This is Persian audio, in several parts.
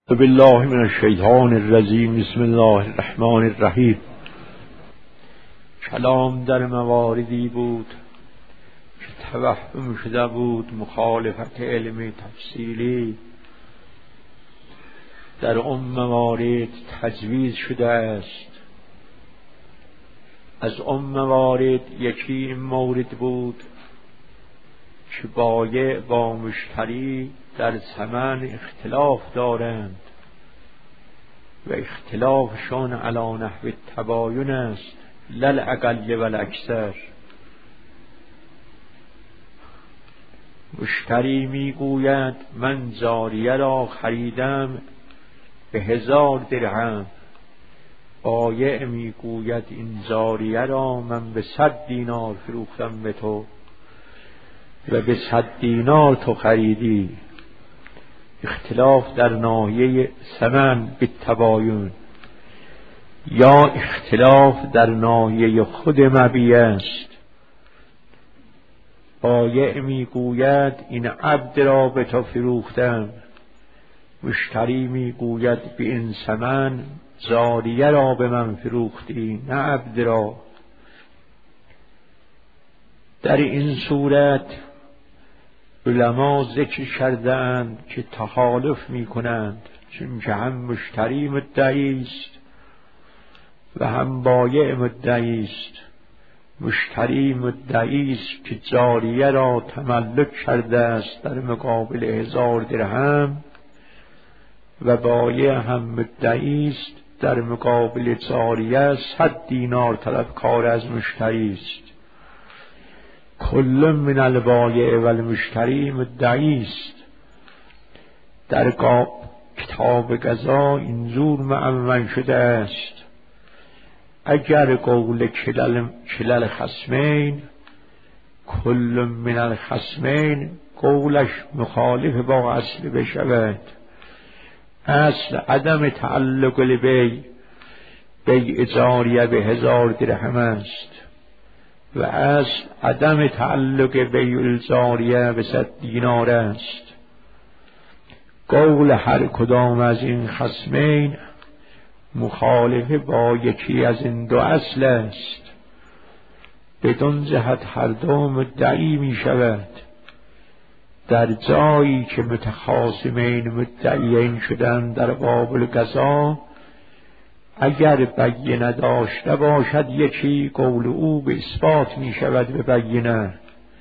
بالله من الشیطان الرجیم. بسم الله الرحمن الرحیم. کلام در مواردی بود که توهم شده بود مخالفت علمی تفصیلی. در اون موارد تجویز شده است. از اون موارد یکی این مورد بود که بایع با مشتری در ثمن اختلاف دارند و اختلافشان علی نحو تباین است، لل اقل و الاکثر. مشتری میگوید من جاریه را خریدم به 1000 درهم، بایع میگوید این جاریه را من به 100 دینار فروختم به تو و به 100 دینار تو خریدی. اختلاف در ناحیه ثمن بالتباین، یا اختلاف در ناحیه خود مبیع است. بایع میگوید این عبد را به تو فروختم، مشتری میگوید به این ثمن جاریه را به من فروختی نه عبد را. در این صورت علما ذکر کردند که تحالف می کنند، چون که هم مشتری مدعی است و هم بایع مدعی است. مشتری مدعی است که جاریه را تملک کرده است در مقابل 1000 درهم و بایع هم مدعی است در مقابل جاریه 100 دینار طلبکار از مشتری است. کل من البایع و المشتری مدعی است. در کتاب قضا اینجور معنون شده است: اگر قول کلل خصمین، کل من الخصمین قولش مخالف با اصل بشود. اصل عدم تعلق بیع جاریه به 1000 درهم است و اصل عدم تعلق بیع الجاریه به 100 دینار است. قول هر کدام از این خصمین مخالف با یکی از این دو اصل است. بدون جهت هر دو مدعی می شود. در جایی که متخاصمین مدعیین شدند در باب القضا، اگر بینه داشته باشد یکی، قول او به اثبات می شود به بینه،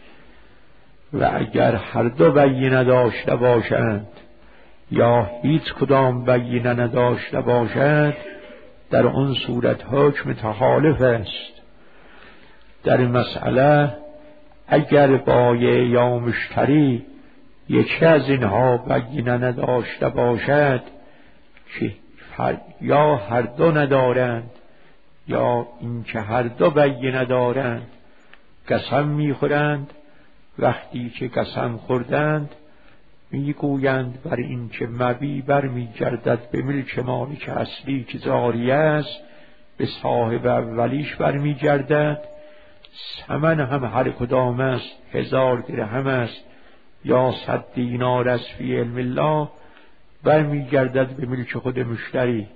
و اگر هر دو بینه داشته باشند یا هیچ کدام بینه نداشته باشد، در آن صورت حکم تحالف است. در مسئله اگر بایع یا مشتری یکی از اینها بینه نداشته باشد که یا هر دو ندارند یا اینکه هر دو بینه دارند، قسم میخورند. وقتی که قسم خوردند میگویند بر این که مبیع برمیگردد به ملک مالک اصلی که جاریه است، به صاحب اولیش برمیگردد. ثمن هم هر کدام است 1000 درهم است یا 100 دینار است، فی علم الله برمیگردد به ملک خود مشتری.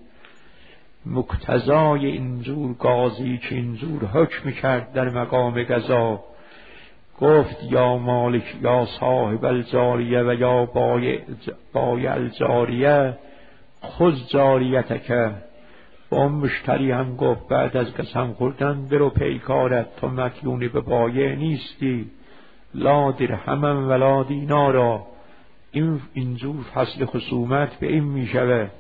مقتضای اینجور قاضی که اینجور حکم کرد در مقام قضا، گفت یا مالک یا صاحب الجاریه و یا بایع الجاریه خذ جاریتک. با مشتری هم گفت بعد از قسم خوردن برو پیکارت، تو مدیون به بایع نیستی، لا درهم ولا دینارا. اینجور فصل خصومت به این می شود.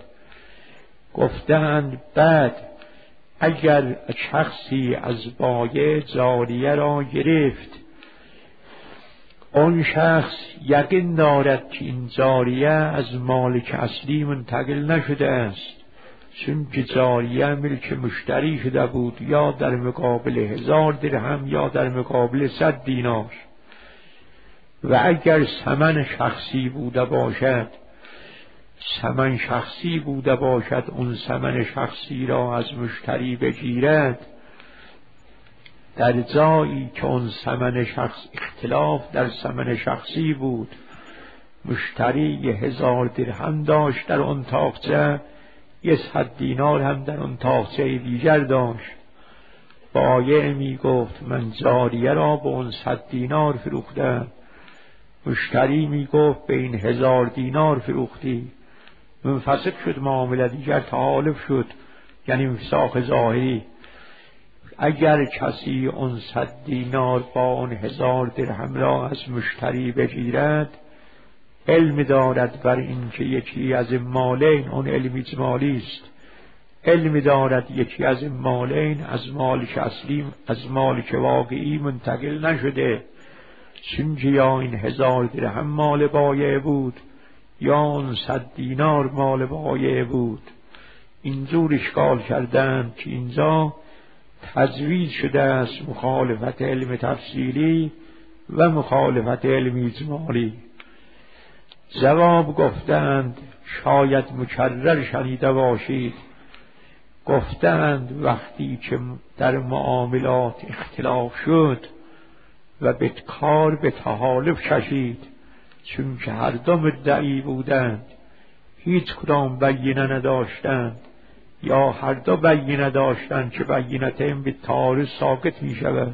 گفتند بعد اگر شخصی از بایع جاریه را گرفت، اون شخص یقین دارد که این جاریه از مالک اصلی منتقل نشده است، چون که جاریه ملک مشتری شده بود، یا در مقابل 1000 درهم یا در مقابل 100 دینار. و اگر ثمن شخصی بوده باشد اون ثمن شخصی را از مشتری بگیرد، در جایی که اون ثمن شخص اختلاف در ثمن شخصی بود مشتری 1000 درهم داشت در آن تاقچه، 100 دینار هم در آن تاقچه دیگر داشت. بایع می گفت من جاریه را به اون 100 دینار فروختم. مشتری می گفت به این 1000 دینار فروختی. منفسخ شد معامله، دیگر تحالف شد، یعنی انفساخ ظاهری. اگر کسی اون 100 دینار با اون 1000 درهم را از مشتری بگیرد، علم دارد بر این که یکی از مالین، اون علم اجمالی است، علم دارد یکی از مالین از مالک اصلی، از مالک واقعی منتقل نشده، چونکه یا این 1000 درهم مال بایع بود یا اون 100 دینار مال بایع بود. اینجور اشکال کردند که اینجا تجویز شده است مخالفت علم تفصیلی و مخالفت علم اجمالی. جواب گفتند شاید مکرر شنیده باشید، گفتند وقتی که در معاملات اختلاف شد و به کار به تحالف کشید، چون که هر دو مدعی بودند، هیچ کدام بینه نداشتند، یا هر دو بینه داشتند که بینتهم به تعارض ساقط می شود.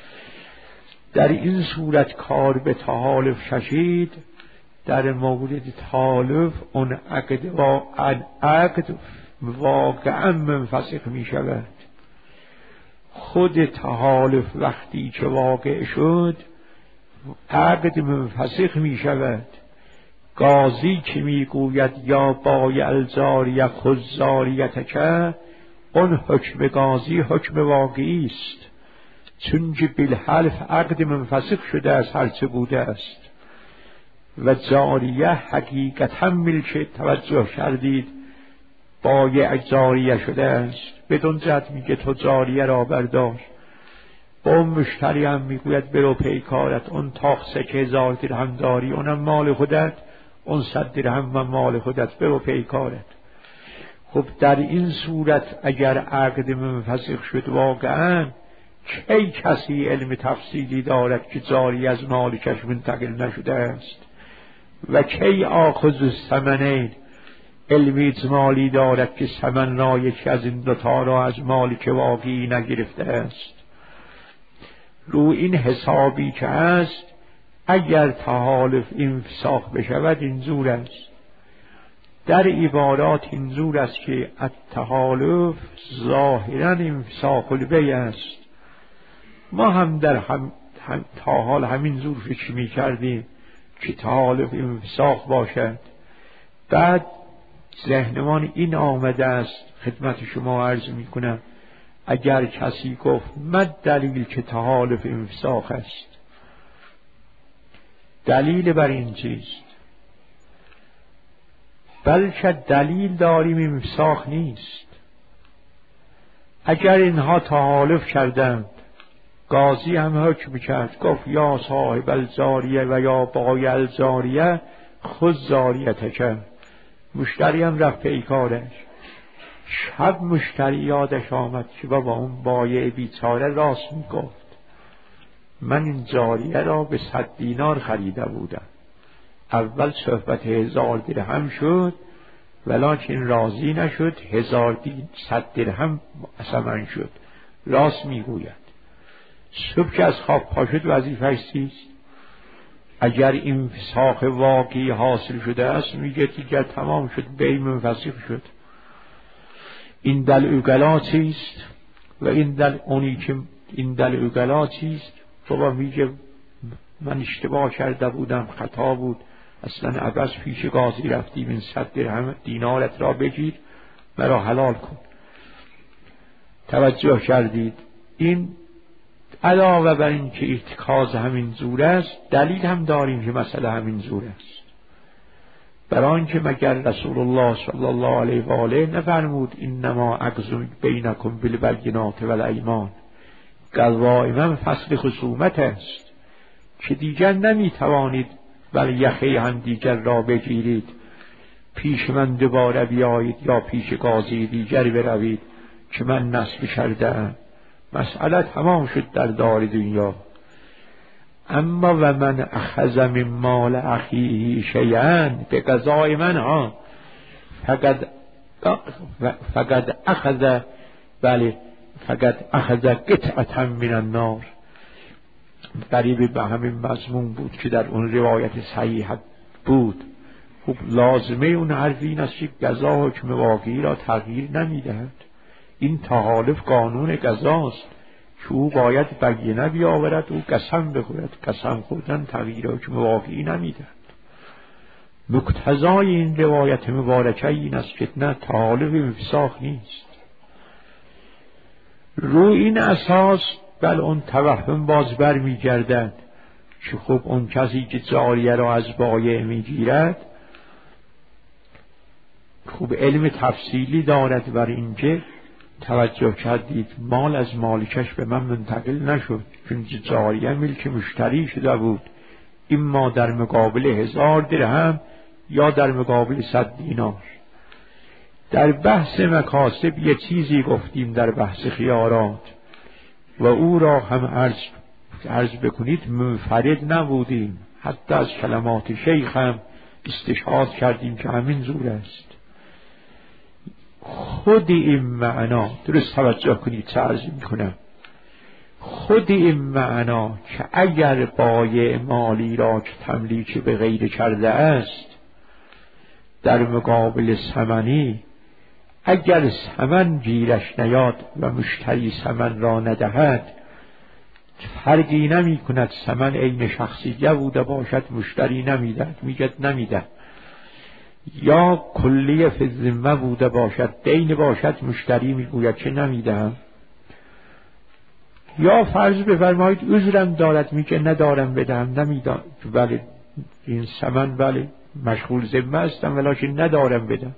در این صورت کار به تحالف کشید. در مورد تحالف اون عقد واقعا منفسخ می شود. خود تحالف وقتی که واقع شد عقد منفسخ می شود. قاضی که می گوید یا بایع الجاریه خذ جاریتک، اون حکم قاضی حکم واقعی است، چون که بالحلف عقد منفسخ شده از هرچه بوده است. و جاریه حقیقتا ملک، توجه کردید، بایع جاریه شده است، بدون جهت میگه تو جاریه را بردار. با اون مشتری هم میگوید برو پیکارت، اون تاقچه که 1000 درهم داری اونم مال خودت، اون 100 درهم هم مال خودت، برو پیکارت. خب در این صورت اگر عقد منفسخ شد واقعا، کی کسی علم تفصیلی دارد که جاریه از مالکش منتقل نشده است؟ و کی آخذ الثمنین علم اجمالی دارد که ثمن را یکی از این دوتا را از مالک واقعی نگرفته است؟ رو این حسابی که است، اگر تحالف انفساخ بشود اینجور است. در عبارات اینجور است که التحالف ظاهرا انفساخ البیع است. ما هم در تا حال همین جور فکر می کردیم که تحالف انفساخ باشد. بعد ذهنمان این آمده است، خدمت شما عرض می کنم، اگر کسی گفت مد دلیل که تحالف انفساخ است، دلیل بر این چیست؟ بلکه دلیل داریم انفساخ نیست. اگر اینها تحالف کردند، قاضی هم حکم کرد، گفت یا صاحب الجاریه و یا بایع الجاریه خذ جاریتک، مشتری هم رفت پیکارش. شب مشتری یادش آمد که بابا اون بایع بیچاره راست میگفت، من این جاریه را به 100 دینار خریده بودم. اول صحبت 1000 درهم شد، ولکن راضی نشد، 100 درهم ثمن شد. راست میگوید. صبح که از خواب پا شد وظیفه‌اش چیست؟ اگر انفساخ واقعی حاصل شده است، میگه دیگر تمام شد، بیع منفسخ شد. این دل اوگلا چیست؟ و این دل اونی که این دل اوگلا چیست؟ بابا میگه من اشتباه کرده بودم، خطا بود، اصلا عباس پیش قاضی رفتیم، این 100 درهم دینارت را بگیر مرا حلال کن. توجه کردید؟ این علاوه بر این که ارتکاز همین زور است، دلیل هم داریم که مسئله همین زور است. برای آنکه مگر رسول الله صلی الله علیه و آله نفرمود انما عقد بینکم بالبینات والایمان، قوائما فصل خصومت است که دیگر نمیتوانید بل یخه هم دیگر را بگیرید، پیش من دوباره بیایید یا پیش قاضی دیگر بروید که من نصب کردم. مسئله تمام شد در دار دنیا. اما و من اخذ من مال اخیه شیئا، به قضای من ها، فقد اخذ، بله فقد اخذ قطعة من النار. قریب به همین مضمون بود که در اون روایت صحیح بود. خب لازمه اون حرف این است که قضا حکم واقعی را تغییر نمیدهد. این تحالف قانون قضاست که او باید بینه بیاورد، او قسم بخورد. قسم خوردن تغییر حکم واقعی نمیدهد. مقتضای این روایت مبارکه این است که نه، تحالف انفساخ نیست. روی این اساس بل اون توهم باز بر می گردد که خب اون کسی که جاریه را از بایع می گیرد خب علم تفصیلی دارد بر اینکه توجه کردید مال از مالکش به من منتقل نشد، چون جاریه ملک مشتری شده بود، اما در مقابل 1000 درهم یا در مقابل 100 دینار. در بحث مکاسب یه چیزی گفتیم در بحث خیارات و او را هم عرض بکنید منفرد نبودیم، حتی از کلمات شیخ هم استشهاد کردیم که همین زور است. خود این معنا، درست توجه کنید چه عرض میکنم، خود این معنا که اگر بایع مالی را که تملیک به غیر کرده است در مقابل ثمنی، اگر ثمن گیرش نیاد و مشتری ثمن را ندهد، فرقی نمی کند ثمن عین شخصیه بوده باشد مشتری نمیدهد، میگد نمیده، یا کلیه فی الذمه بوده باشد دین باشد مشتری میگوید که نمیدهم، یا فرض بفرمایید عذرم دارد میگه ندارم بدهم نمیدم، بله این ثمن بله مشغول ذمه هستم ولکن ندارم بدم.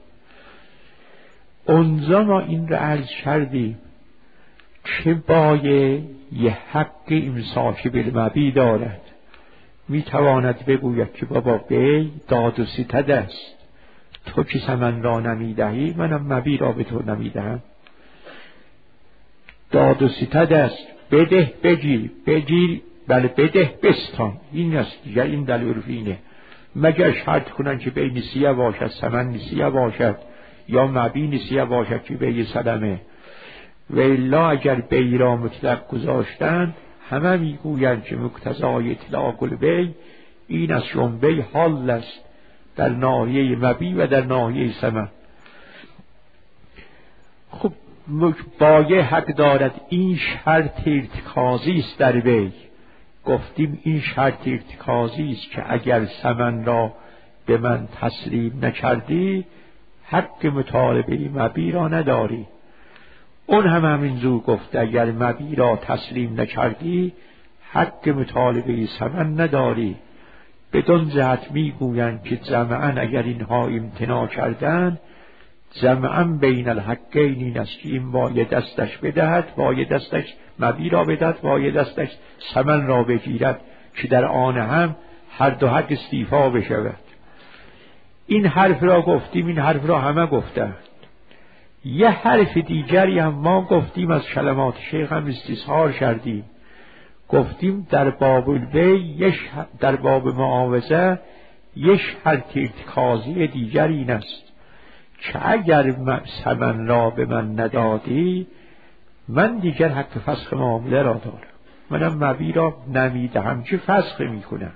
اونجا ما این را عرض کردیم که بایع یه حق امساک بالمبیع دارد، میتواند بگوید که بابا بیع داد و ستد است، تو که ثمن را نمیدهی منم مبیع را به تو نمیدهم، داد و ستد است، بده بگیر بله بده بستان، این است دیگر، این دلیل عرفینه. مگر شرط کنن که بیع نسیه باشد، ثمن نسیه باشد یا مبیع نسیه باشد که بیع سلمه، و الا اگر بیع را مطلق گذاشتند همه میگویند که مقتضای اطلاق البیع این است چون بیع حال است در ناحیه مبیع و در ناحیه ثمن. خب بایع حق دارد، این شرط ارتکازی است در بیع. گفتیم این شرط ارتکازی است که اگر ثمن را به من تسلیم نکردی حق مطالبه مبیع را نداری. اون هم همینجور گفت اگر مبیع را تسلیم نکردی حق مطالبه ثمن نداری. بدون جهت میگویند که جمعاً اگر اینها امتناع کردند جمعاً بین الحقین این است که این بایع دستش بدهد، بایع دستش مبیع را بدهد، بایع دستش ثمن را بگیرد که در آن هم هر دو حق استیفا بشود. این حرف را گفتیم، این حرف را همه گفتند. یه حرف دیگری هم ما گفتیم از کلمات شیخ هم استظهار کردیم، گفتیم در باب البیع در باب معاوضه یه شرط ارتکازی دیگر این است که اگر ثمن را به من ندادی من دیگر حق فسخ معامله را دارم، منم مبیع را نمیدهم که فسخ میکنم.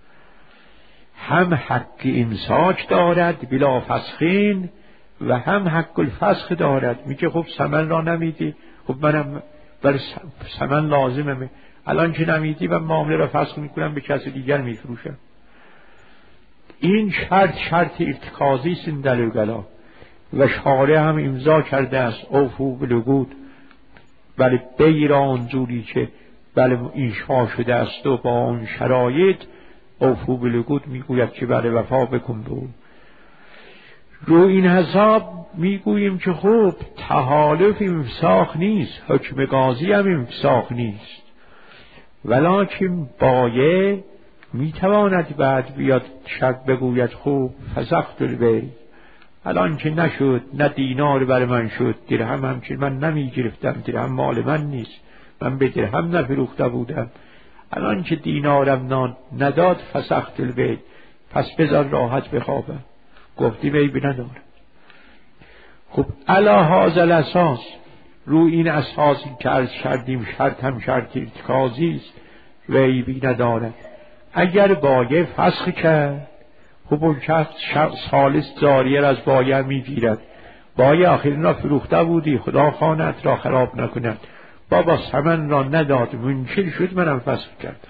هم حق امساک دارد بلا فسخین و هم حق الفسخ دارد. میگه خب ثمن را نمیدی، خب منم بر ثمن لازمه، الان که نمیدی من معامله را فسخ میکنم به کسی دیگر میفروشم. این شرط ارتکازی است در الگلا و شارع هم امضا کرده است اوفو بالعقود، بله بیع را اونجوری که بله انشاء شده است و با اون شرایط اوفو بالعقود میگوید که بله وفا بکن به اون. رو این حساب میگوییم که خب تحالف امساخ نیست، حکم قاضی هم امساخ نیست، ولکن بایع میتواند بعد بیاد شب بگوید خوب فسخت البیع، الان که نشد نه دینار بر من شد، درهم هم که من نمی گرفتم، درهم مال من نیست، من به درهم نفروخته بودم، الان که دینارم نداد فسخت البیت، پس بذار راحت بخوابم. گفتی عیبی نداره. خب علی هذا الاساس، رو این اساسی که عرض کردیم شرط هم شرط ارتکازی است و عیبی نداره. اگر بایه فسخ کرد، خب اون شخص ثالث جاریه را از بایه میگیرد. بایه آخرین را فروخته بودی، خدا خانت را خراب نکند، بابا ثمن را نداد، منکر شد، منم فسخ کردم.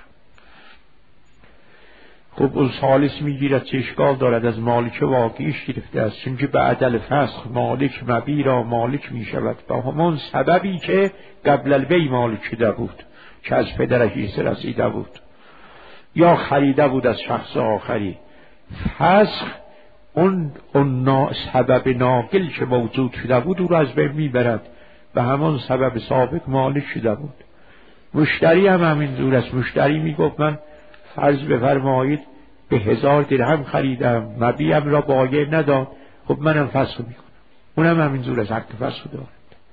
خب اون ثالث میگیرد، چه اشکال دارد؟ از مالک واقعیش گرفته است، چون که بعد الفسخ مالک مبی را مالک میشود با همون سببی که قبل البی مالک شده بود، که از پدرش ایسه رسیده بود یا خریده بود از شخص آخری. فسخ اون سبب ناقل که موجود شده بود او را از بین میبرد و همون سبب سابق مالک شده بود. مشتری هم همین جور است. مشتری میگفت من فرض بفرمایید به 1000 درهم خریدم، مبیعم را بایع نداد، خب منم فسخ میکنم. اونم همین جور است، حق فسخ دارد.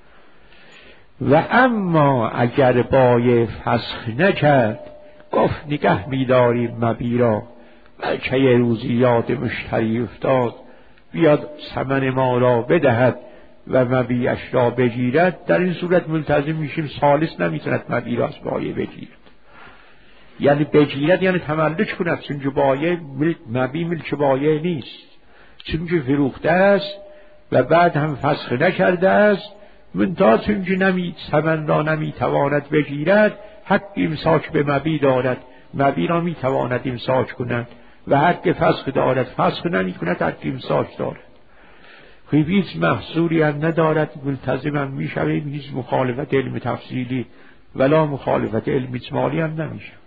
و اما اگر بایع فسخ نکرد، گفت نگه میداریم مبیع را، بلکه یه روزی یاد مشتری افتاد بیاد ثمن ما را بدهد و مبیعش را بگیرد، در این صورت ملتزم میشیم ثالث نمیتوند مبیع را از بایع بگیرد. یعنی بگیرد یعنی تملک کند، چون که بایع مبیع ملک بایع نیست، چون که فروخته است و بعد هم فسخ نکرده است، منتها چون که ثمن را نمیتواند بگیرد، حق امساک به مبیع دارد، مبیع را میتواند امساک کند و حق فسخ دارد، فسخ نمی کند حق امساک دارد. خیلی هیچ محصوری هم ندارد، ملتزم هم می شویم، هیچ مخالفت علم تفصیلی ولا مخالفت علم اجمالی هم نمی شود.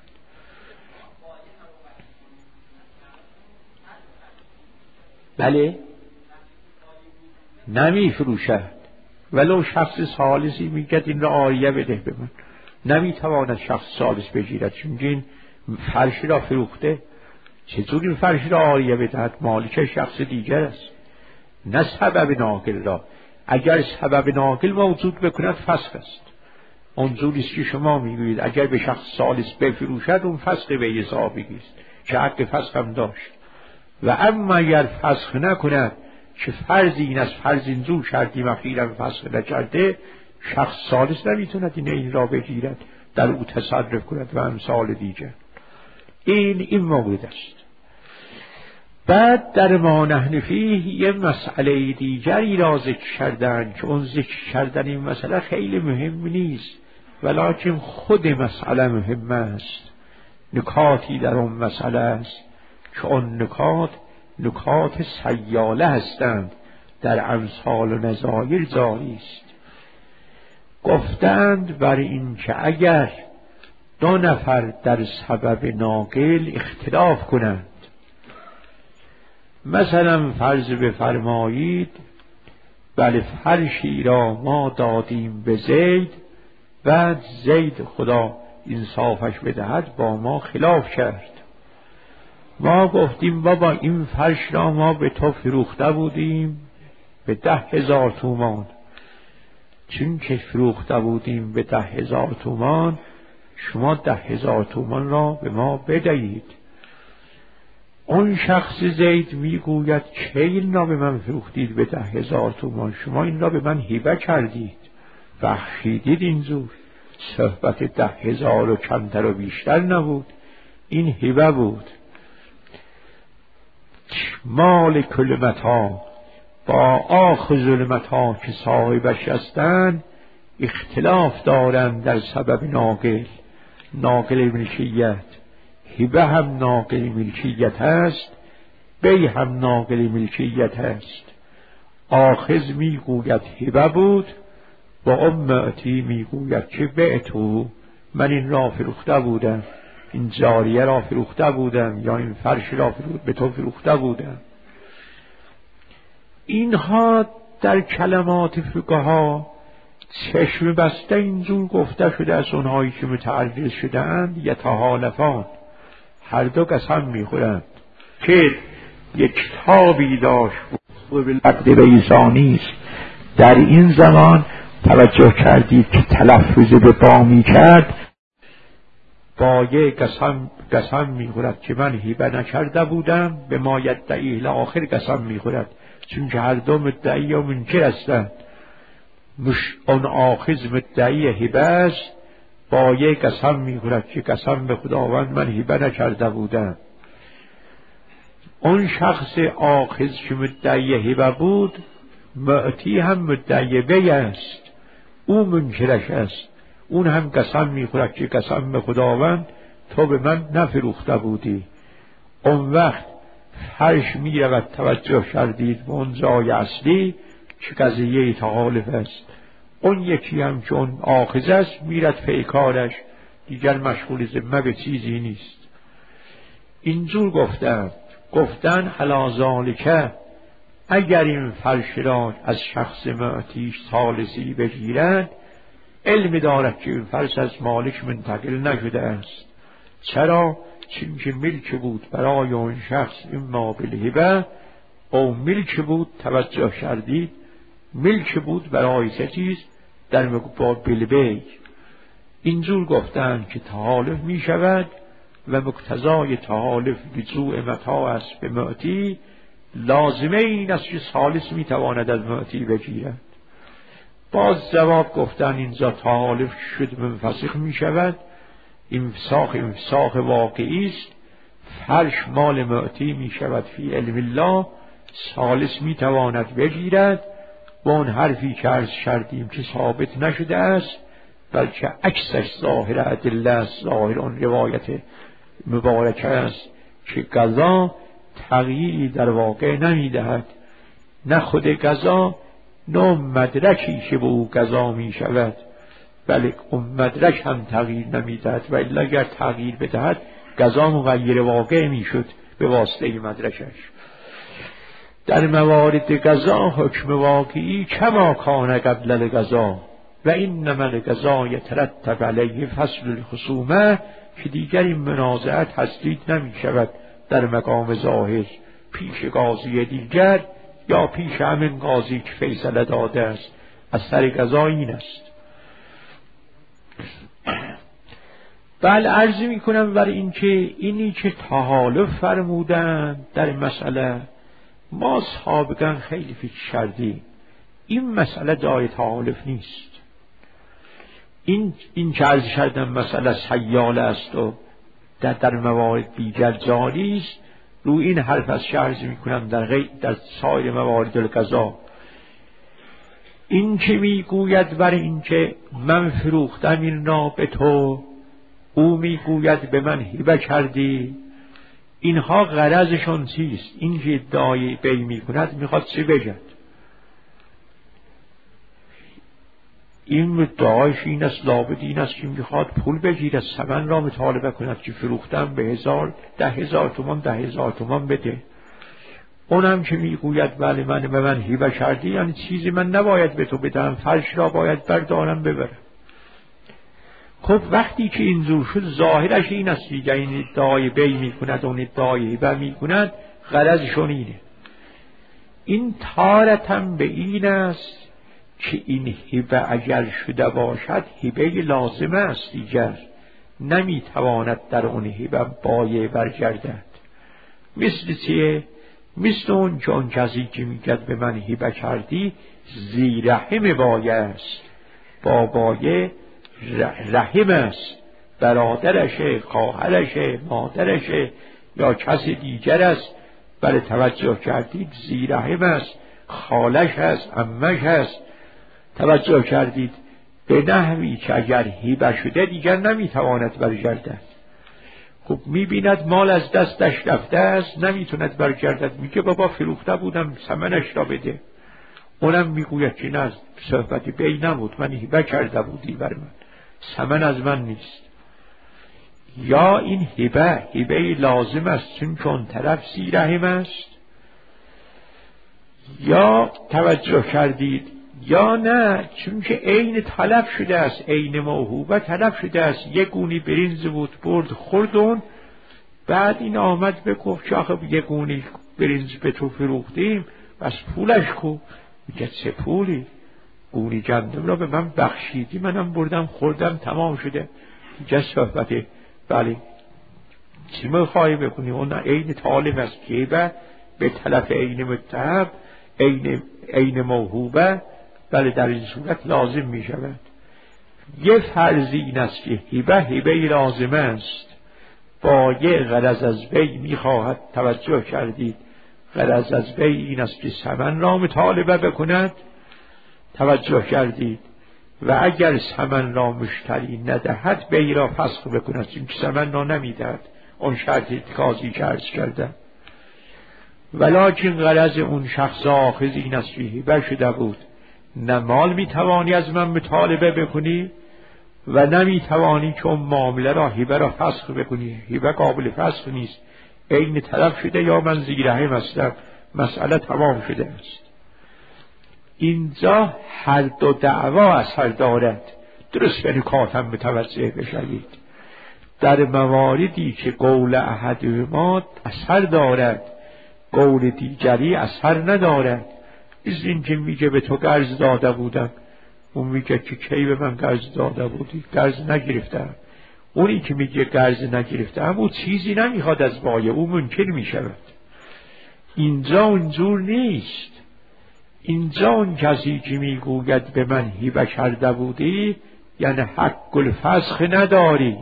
بله نمی فروشد، ولو شخص ثالثی میگد این را عاریه بده به من، نمی تواند شخص ثالث بگیرد، چون این فرش را فروخته. چطور این فرش را عاریه بدهد؟ مالک شخص دیگر است، نه سبب ناقل را. اگر سبب ناقل موجود بکند فسخ است. اونجوریست که شما میگویید اگر به شخص ثالث بفروشد اون فسخ به حسابی است که حق فسخ هم داشت. و اما اگر فسخ نکند، که فرض این از فرض اینجور کردیم اخیرا فسخ نکرده، شخص ثالث نمیتوند این را بگیرد، در او تصرف کند و امثال دیگر. این مورد است. بعد در ما نحن فیه یه مسئله دیگری را ذکر کردن که اون ذکر کردن این مسئله خیلی مهم نیست، ولکن خود مسئله مهم است. نکاتی در اون مسئله است که اون نکات سیاله هستند، در امثال و نظایر جاری است. گفتند بر این که اگر 2 نفر در سبب ناقل اختلاف کنند، مثلا فرض بفرمایید بله فرشی را ما دادیم به زید، بعد زید خدا انصافش بدهد با ما خلاف کرد. ما گفتیم بابا این فرش را ما به تو فروخته بودیم به 10,000 تومان، چون که فروخته بودیم به 10,000 تومان، شما 10,000 تومان را به ما بدهید. اون شخص زید میگوید که این را به من فروختید به 10,000 تومان، شما این را به من هبه کردید، بخشیدید. اینجور صحبت 10,000 و کمتر و بیشتر نبود، این هبه بود. مال کل متاع با آخذ المتاع که صاحبش هستند اختلاف دارند در سبب ناقل ملکیت. هبه هم ناقل ملکیت هست، بی هم ناقل ملکیت هست. آخذ میگوید هبه بود، با معطی میگوید که بعتو، من این را فروخته بودم، این جاریه را فروخته بودم، یا این فرش را به تو فروخته بودم. اینها در کلمات فقها چشم بسته اینجور گفته شده از اونهایی که متعرض شده اند، یتحالفان، هر دو قسم میخورند که یک کتابی داشت و بالعقد بیسانی است. در این زمان توجه کردید که تلفظ به با می کرد، بایه قسم میخورد که من هیبه نکرده بودم، به ما یدعی الاخر قسم میخورد، چون که هر دو مدعی و منکر هستند. اون آخذ مدعی هیبه است، بایه قسم میخورد که قسم به خداوند من هیبه نکرده بودم. اون شخص آخذ که مدعی هیبه بود، معطی هم مدعی وی است، او منکرش است. اون هم قسم میخورد که قسم به خداوند تو به من نفروخته بودی. اون وقت فرش میرود توجه کردید به اون جای اصلی که قضیه تحالف است. اون یکی هم که اون آخذ است میرد پی کارش، دیگر مشغول ذمه به چیزی نیست. اینجور گفتن علی ذالک، اگر این فرش را از شخص معطیش ثالثی بگیرند، علم دارد که این فرش از مالک منتقل نشده است. چرا؟ چون که ملک بود برای اون شخص اما بالهبه، او ملک بود، توجه کردید، ملک بود برای سه چیز در مقابل بالبی. اینجور گفتند که تحالف می شود و مقتضای تحالف رجوع متاع است به معطی، لازمه این است که ثالث می تواند از معطی بگیرد. باز جواب گفتن اینجا تحالف شد منفسخ می شود، امساخ واقعی است، فرش مال معطی می شود فی علم الله، ثالث می تواند بگیرد. با اون حرفی که عرض کردیم که ثابت نشده است، بلکه عکسش ظاهر ادله است، ظاهر اون روایت مبارکه است که قضا تغییری در واقع نمی دهد، نه خود قضا نه مدرکی که به او قضا می شود، بلکه اون مدرک هم تغییر نمی دهد، و الا اگر تغییر بدهد قضا مغیر واقع می شد به واسطه مدرکش. در موارد قضا حکم واقعی کما کان قبل القضا و اینما القضا یترتب علیه فصل الخصومه، که دیگر این منازعت تسدید نمی شود در مقام ظاهر پیش قاضی دیگر یا پیش همین قاضی که فیصله داده است. از سر قضا این است. بله عرض می کنم بر اینی که تحالف فرمودن در مسئله، ما سابقا خیلی فکر کردیم این مسئله دای تحالف نیست. این که عرض کردم مسئله سیاله است و در موارد دیگر جاری است، رو این حرف از عرض می کنم در سایر موارد القضا. این که می گوید بر این که من فروختم این را به تو، او می گوید به من هبه کردی، اینها غرضشون چیست؟ این که ادعای بی می کند میخواد چه بگد؟ این ادعایش این است، لابد این است که میخواد پول بگیرد، ثمن را مطالبه کند که فروختم به 10,000 تومان 10,000 تومان بده. اونم که میگوید بله من به من هبه کردی، یعنی چیزی من نباید به تو بدم، فرش را باید بردارم ببرم. خب وقتی که اینجور شد ظاهرش این است دیگه، این ادعای بی میکند اون ادعای هبه میکند، غرضشون اینه. این تارتم به این است که این هبه اگر شده باشد هبه لازمه است، دیگر نمیتواند در اون هبه بایه برگردد. مثل چیه؟ مثل اون که اون کسی که میگد به من هبه کردی زیرحم بایه است، با بایه رحم است، برادرشه، خواهرشه، مادرشه یا کسی دیگر است. بله توجه کردید، زیرحم است، خالش هست، عمش هست. توجه کردید به نحوی که اگر هبه شده دیگر نمیتواند برگردد. خب میبیند مال از دستش رفته است، نمیتوند برگردد، میگه بابا فروخته بودم ثمنش را بده. اونم میگوید که نه، صحبتی بی نبود، من هبه کرده بودی بر من، ثمن از من نیست. یا این هبه لازم است چون اون طرف زیرحم است، یا توجه کردید یا نه چون که عین طلب شده است، عین موهوبه طلب شده است. یک گونی برنج بود برد خوردون، بعد این آمد به گفت که آخه یک گونی برنج به تو فروختیم، بس پولش کو؟ میگه چه پولی؟ گونی گندم را به من بخشیدی، منم بردم خوردم تمام شده. میگه صحبت بله چی میخوای بکنی؟ اون عین طالب است که هیبه به طرف عین متهم عین موهوبه. بله در این صورت لازم می شود. یه فرضی این است که هیبه لازم است، با یه غرض از وی می خواهد. توجه کردید غرض از وی این است که ثمن را مطالبه بکند. توجه کردید و اگر ثمن را مشتری ندهد وی را فسخ بکند، چون که ثمن را نمیدهد. اون شرطی کازی که عرض کرده. ولکن غرض اون شخص آخذ این است که هیبه شده بود، نه مال میتوانی از من مطالبه بکنی و نمیتوانی که اون معامله را هیبه را فسخ بکنی. هیبه قابل فسخ نیست، عین طرف شده یا من زیرهم هستم، مسئله تمام شده است. اینجا هر دو دعوا اثر دارد. درست به نکاتم متوجه بشوید. در مواردی که قول احدهما اثر دارد، قول دیگری اثر ندارد. از این که میگه به تو قرض داده بودم، اون میگه که کی به من قرض داده بودی؟ قرض نگرفتم. اونی که میگه قرض نگرفتم او چیزی نمیخواد از بایع، او منکر میشود. اینجا اونجور نیست. اینجا اون کسی که میگوید به من هیبه کرده بودی یعنی حق الفسخ نداری،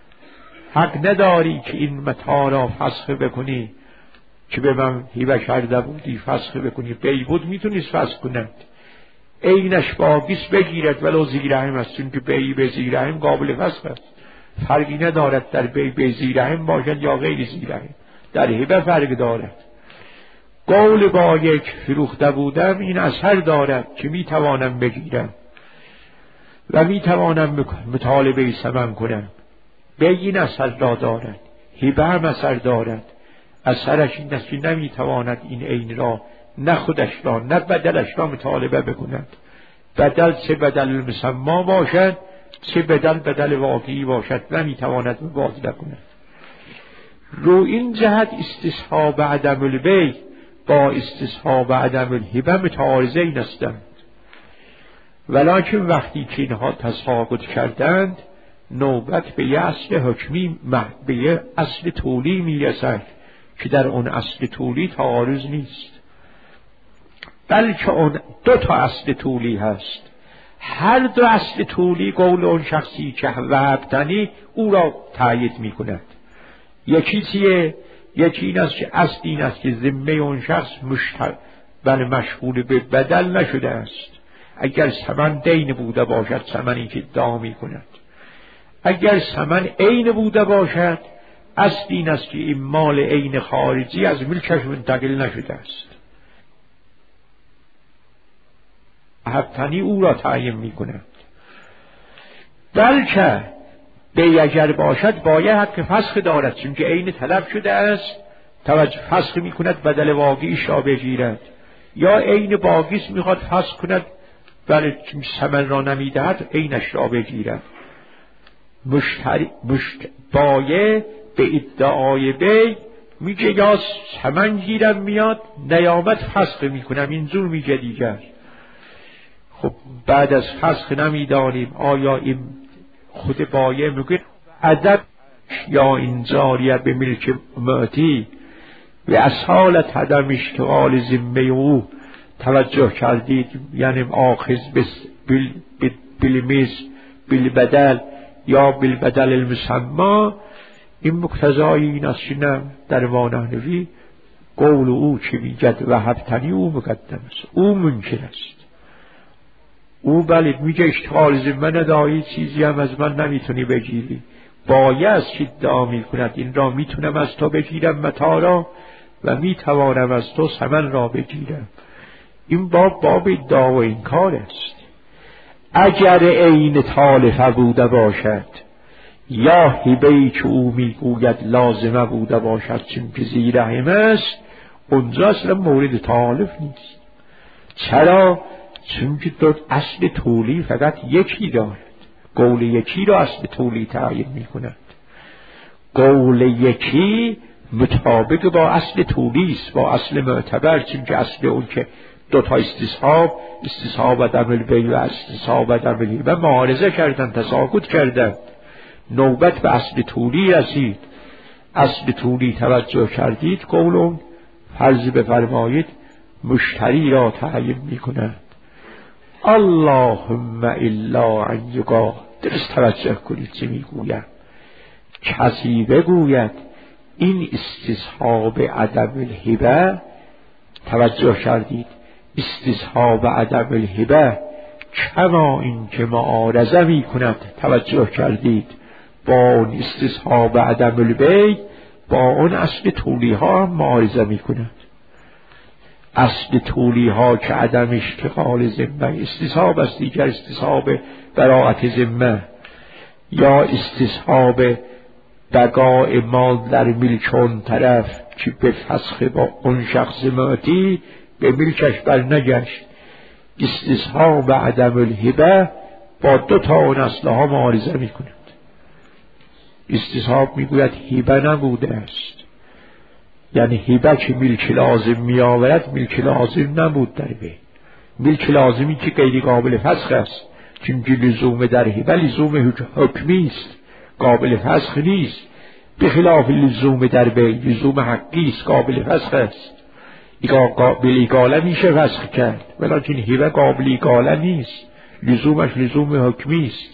حق نداری که این متاع را فسخ بکنی که به من هیبه کرده بودی فسخ بکنی. بی بود میتونیست فسخ کند، اینش باقیس بگیرد ولو زیرهم است، چون که بی به زیرهم قابل فسخ است. فرقی ندارد در بی به زیرهم باشد یا غیر زیرهم، در هیبه فرق دارد. قول با یک فروخته بودم این اثر دارد که میتوانم بگیرم و میتوانم مطالبه ثمن کنم. این اثر را دارد. هیبه هم اثر دارد. اثرش این است که نمیتواند این عین را نه خودش را نه بدلش را مطالبه بکند. بدل چه بدل مسما باشد چه بدل واقعی باشد نمیتواند مبادله کند. رو این جهت استصحاب عدم البیع با استصحاب عدم الهبه متعارضین هستند. ولکن وقتی که اینها تساقط کردند نوبت به یه اصل حکمی به یه اصل طولی میرسد که در اون اصل طولی تعارض نیست، بلکه اون دو تا اصل طولی هست. هر دو اصل طولی قول اون شخصی که وهبتنی او را تایید میکند. یکی چیه؟ یکی این است که اصل این است که ذمه اون شخص مشغول به بدل نشده است. اگر ثمن دین بوده باشد ثمنی که ادعا میکند، اگر ثمن عین بوده باشد اصل این است که این مال عین خارجی از ملکش منتقل نشده است. وهبتنی او را تعیین میکند. بلکه به اگر باشد باید حق فسخ دارد، چون که عین طلب شده است توجه فسخ میکند بدل واقعیش را بگیرد، یا عین باقیش میخواد فسخ کند بله ثمن را نمیدهد عینش را بگیرد. بایع به ادعای بی میگه یا ثمن گیرم میاد نیامد فسخ میکنم، اینجور میگه دیگر. خب بعد از فسخ نمیدانیم آیا این خود بایع میگه ادب یا این جاریه به ملک معتی و اصالت عدم اشتغال ذمه او. توجه کردید یعنی آخذ بالبدل یا بالبدل المسمى. این مقتضای این است که نه در مانحنفی قول او که میگد وهبتنی او مقدم است، او منکر است. او بله میگه اشتغال ذمه نداری، چیزی هم از من نمیتونی بگیری. بایع است که ادعا میکند این را میتونم از تو بگیرم متاع را و میتوانم از تو ثمن را بگیرم. این باب ادعا و انکار است. اگر عین تالفه بوده باشد یا هیبه‌ای که او میگوید لازمه بوده باشد چون که زیرهم است، اونجا اصلا مورد تالف نیست. چرا؟ چون که دو اصل طولی فقط یکی دارد. قول یکی را اصل طولی تعیین میکند. قول یکی مطابق با اصل طولی است، با اصل معتبر، چون که اصل اون که دو تا استصحاب عدم البیع و استصحاب عدم الهبه معارضه کردن، تساقط کردن. نوبت به اصل طولی رسید. اصل طولی توجه کردید، قولون فرض بفرمایید مشتری را تعیین می‌کند. اللهم الا ان یقال، درست توجه کنید چه میگویم. کسی بگوید این استصحاب عدم الهبه، توجه کردید، استصحاب عدم الهبه کما این که معارضه می کند، توجه کردید، با اون استصحاب عدم البی، با اون اصل طولی ها هم معارضه می کند. اصل طولی ها که عدم اشتغال ذمه استصحاب است، دیگر استصحاب براءت ذمه یا استصحاب بقای مال در ملک اون طرف که به فسخ با اون شخص معتی به ملکش بر نگشت. استصحاب عدم الهبه با دو تا اون اصلها معارضه می کند. استصحاب می گوید هبه نبوده است، یعنی هبه که ملک لازم می آورد ملک لازم نبود در وی، ملک لازمی که غیر قابل فسخ است، چون لزوم در هبه لزوم حکمی است، قابل فسخ نیست، بخلاف لزوم در وی لزوم حقی است، قابل فسخ است. قابل اقاله میشه فسخ کرد، ولیکن هبه قابل اقاله نیست، لزومش لزوم حکمی است.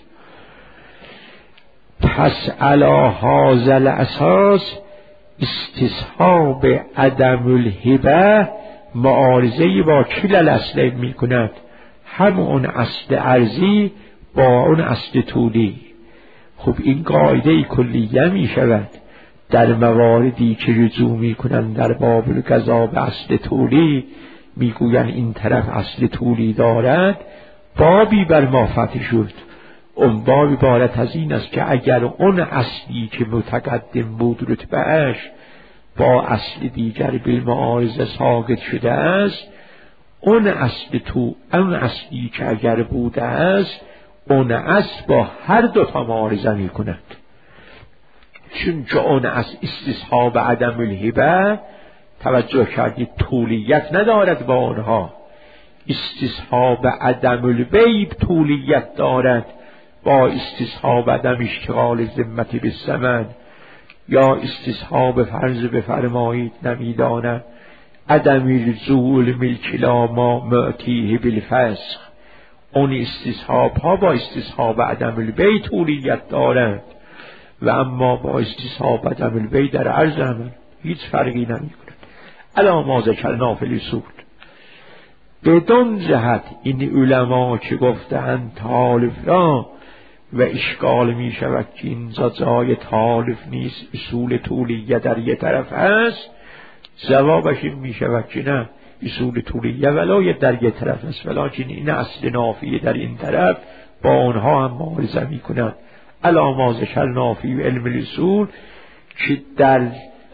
پس علی هذا الاساس استصحاب عدم الهبه معارضه با کل الاصلین می کند، هم اون اصل ارضی با اون اصل طولی. خب این قاعده کلیه می شود در مواردی که رجوع می کنند در باب القضا به اصل طولی، می گویند این طرف اصل طولی دارد، بابی بر ما فتح شد. اون باب عبارت از این است که اگر اون اصلی که متقدم بود رتبهش با اصل دیگر بالمعارضه ساقط شده است، اون اصلی که اگر بوده است اون اصل با هر دو تا معارضه می کند، چون که اون اصل استصحاب عدم الهبه، توجه کردید، طولیت ندارد با آنها، استصحاب عدم البیب طولیت دارد با استصحاب عدم اشتغال ذمتی بالثمن، یا استصحاب فرض بفرمایید نمیدانم عدم رجوع الملک لا ما معتیه بالفسخ، اون استصحاب ها با استصحاب عدم البی طولیت دارند و اما با استصحاب عدم البی در عرض عمل هیچ فرقی نمی کند. الا ما ذکرنا فی الاصول. بدون جهت این علما که گفتند تالف را و اشکال می شود که اینجا جای تالف نیست، اصول طولیه در یک طرف هست، جوابش این می شود که نه، اصول طولیه ولایت در یک طرف است، ولیکن این اصل نافیه در این طرف با آنها هم معارضه می کند. الا ما ذکرنا فی علم الاصول که در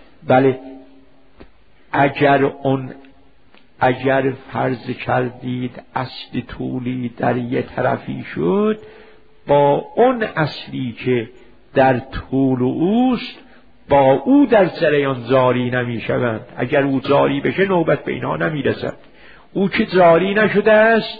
اگر فرض کردید اصل طولی در یک طرفی شد، با اون اصلی که در طول اوست با او در جریان جاری نمی شوند. اگر او جاری بشه نوبت به اینها نمی رسد. او که جاری نشده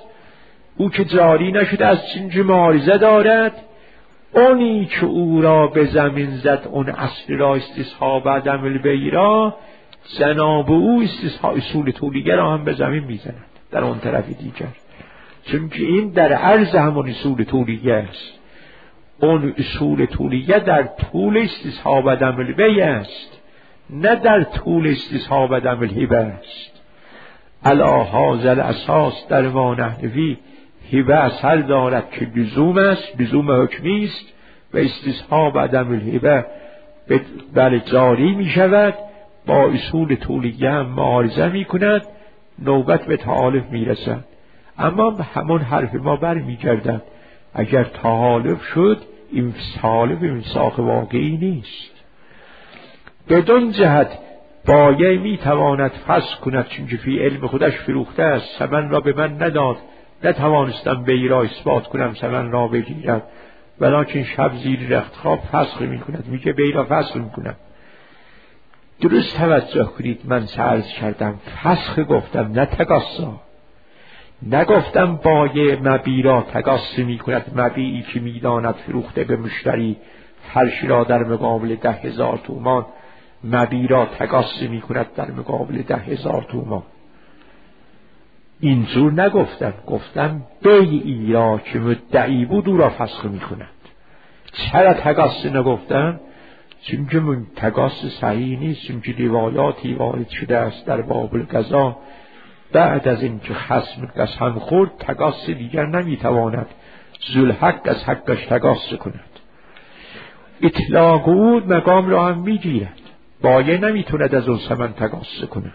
است چنین معارضه دارد، اونی که او را به زمین زد اون اصل را استصحاب عدم البی را، جناب او استصحاب اصول طولیه را هم به زمین می زند در اون طرف دیگر، چون که این در عرض همون اصول طولیه است. اون اصول طولیه در طول استصحاب عدم البی است، نه در طول استصحاب عدم الهبه است. علی هذا الاساس در ما نحوی هبه اثر دارد که لزوم است، لزوم حکمی است، و استصحاب عدم الهبه جاری می شود، با اصول طولیه هم معارضه می کند، نوبت به تحالف می رسد. اما همون حرف ما بر می گردد، اگر تحالف شد این تحالف انساخ واقعی نیست. بدون جهت بایع می تواند فسخ کند، چون فی علم خودش فروخته است، ثمن را به من نداد، نتوانستم بی را اثبات کنم ثمن را بگیرم، ولکن شب زیر رخت خواب فسخ می کند، میگه بی را فسخ می کنم. درست توجه کنید، من عرض کردم فسخ گفتم، نه تقاصا. نگفتم بایع مبیع را تقاصا می کند، مبیعی که می داند فروخته به مشتری فرش را در مقابل 10,000 تومان، مبی را تقاص می کند در مقابل 10,000 تومان. اینجور نگفتن، گفتن بیعی را که مدعی بود او را فسخ می کند. چرا تقاص نگفتن؟ چون که تقاص صحیح نیست، چون که روایاتی وارد شده است در باب القضا بعد از اینکه خصم قسم خورد تقاص دیگر نمیتواند ذوالحق از حقش تقاص کند. اطلاق بود مقام را هم میگیرد، بایه نمیتوند از اون ثمن تقاص کند.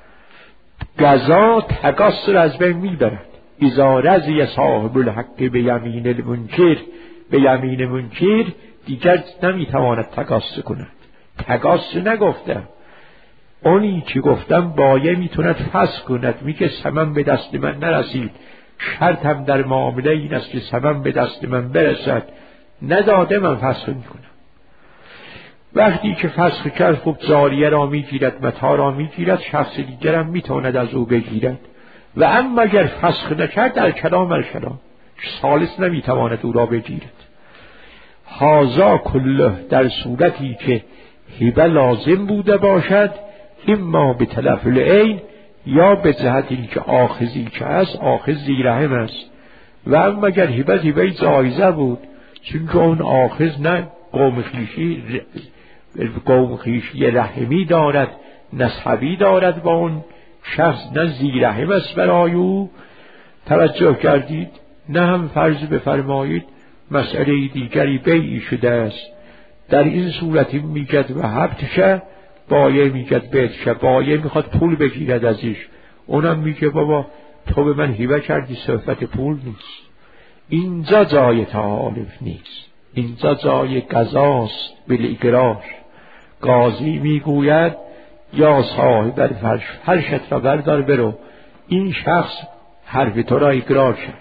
قضا تقاص را از بین میبرد. اذا رضی صاحب الحق به یمین المنکر، به یمین منکر دیگر نمیتواند تقاص کند. تقاص نگفتم، اونی که گفتم بایه میتوند فسخ کند، میگه ثمن به دست من نرسید، شرطم در معامله این است که ثمن به دست من برسد، نداده من فسخ میکنم. وقتی که فسخ کرد خب جاریه را میگیرد، متاع را میگیرد، شخص دیگرم میتواند از او بگیرد. و اما اگر فسخ نکرد در کلام الکلام، ثالث نمیتواند او را بگیرد. هازا کله در صورتی که هبه لازم بوده باشد، اما به طرف العین یا به جهت اینکه آخذی که است آخذ ذیرحم است. و اما اگر هبه جایزه بود، چون که اون آخذ نه قوم خویشی رحمی دارد، نسبی دارد با اون شخص، نه ذیرحم است برای او. توجه کردید؟ نه هم فرض بفرمایید مسئله دیگری بیعی شده است، در این صورتی میگد و حبتشه، بایه میگد بیتشه، بایه میخواد پول بگیرد ازش، اونم میگه بابا تو به من هبه کردی، صحبت پول نیست. اینجا جای تعالف نیست، اینجا جای قضاست. بالاقرار قاضی میگوید یا صاحب فرشت را بردار برو، این شخص حرف تو را اقرار کرد.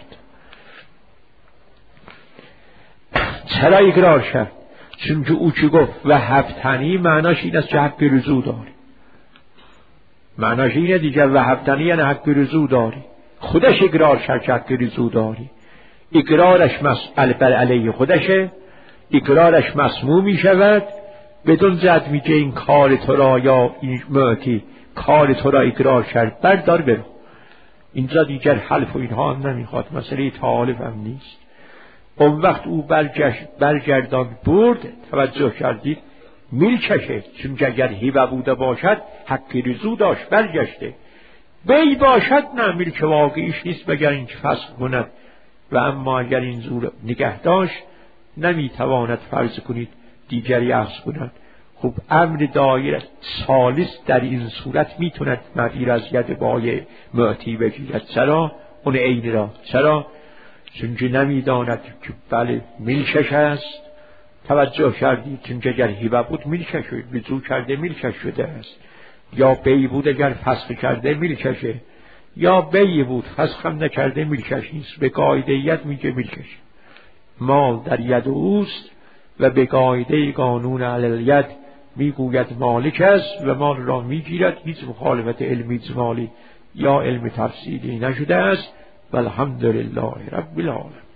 چرا اقرار کرد؟ چون که او چی گفت و هفتنی معناش این است که حق رجوع داری، معناش اینه دیگه. و هفتنی یعنی حق رجوع داری، خودش اقرار کرد که حق رجوع داری. اقرارش مسئله بر علیه خودشه، اقرارش مسموع می شود، بدون جد میگه این کار تو را یا این معتی کار تو را اقرار کرد، بردار برو. اینجا دیگر حلف و اینها هم نمیخواد، مسئله تعالف هم نیست. اون وقت او برگردان برد، توجه کردید، میلکشه، چون اگر هبه بوده باشد حق رجوع داشت، برگشته. بی باشد نه، ملک واقعیش نیست مگر اینکه فسخ کند. و اما اگر این زور نگه داشت نمیتواند فرض کنید دیگری اخذ کند. خب امر دایر ثالث در این صورت میتوند مدیر از ید بای معتی بگیرد. چرا؟ اون عین را. چرا؟ چون که نمیداند که بله ملکش است. توجه کردید؟ چون که اگر هبه بود ملکش شد، وضو کرده ملکش شده است. یا بی بود اگر فسخ کرده ملکشه، یا بی بود فسخ هم نکرده ملکش نیست. به قاعده‌ایت میگه ملکش، مال در ید اوست و به قاعده قانون علی الید میگوید مالک است و مال را میگیرد. هیچ مخالفت علمی اجمالی یا علم تفصیلی نشده است. والحمدلله رب العالمین.